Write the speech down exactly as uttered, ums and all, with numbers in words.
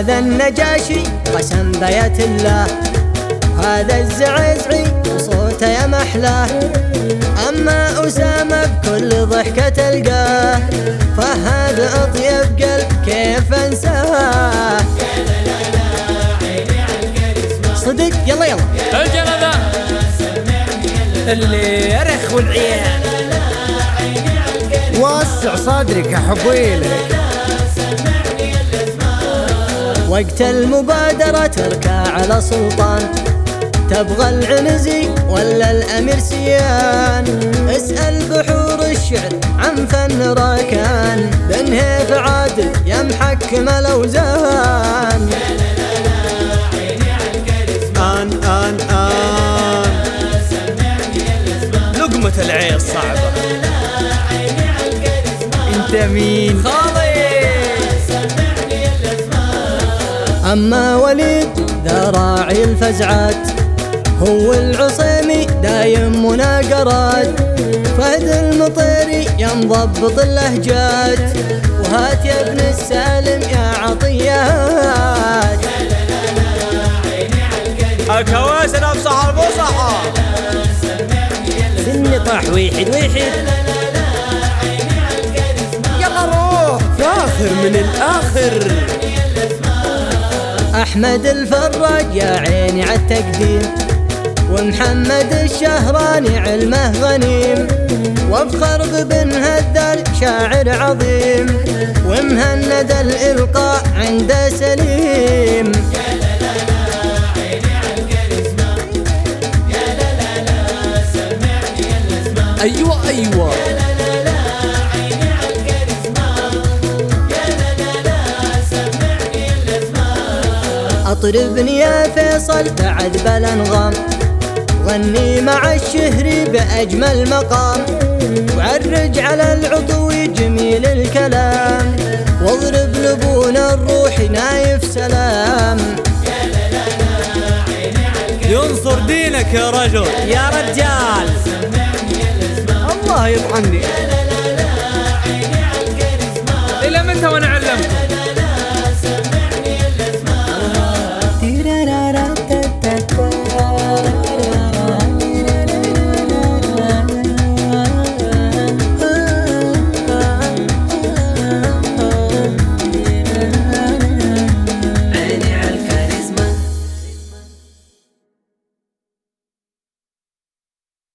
هذا النجاشي قسم بيت الله، هذا الزعزعي وصوته يا محلاه. أما أسامة بكل ضحكة تلقاه، فهذا أطيب قلب كيف أنساه. صدق يلا يلا الجلدة اللي يرخ والعيال وسع صدرك يا حبيلك. وقت المبادرة تركع على سلطان، تبغى العنزي ولا الأمير سيان. اسأل بحور الشعر عن فن راكان، بنهيف عادل يا محكم الأوزان. آن آن آن لقمة العيش صعبة. انت مين؟ خالي. أما وليد ذا راعي الفزعات، هو العصيمي دايم مناقرات. فهد المطيري يا مضبط اللهجات، وهات يا ابن السالم يا عطيات. الكواسن افصح البصحة. سني طاح ويحد ويحد. يلا روح فاخر من الآخر. أحمد الفراج يا عيني عالتقديم، ومحمد الشهراني علمه غنيم. وافخر ببن هذال شاعر عظيم، ومهند الإلقاء عنده سليم. أيوة أيوة أطربني يا فيصل بعد بالأنغام، غني مع الشهري بأجمل مقام. وعرج على العطوي جميل الكلام، واضرب لبون الروح نايف سلام. ينصر دينك يا رجل يا رجال الله يطعني. إلى متى وانا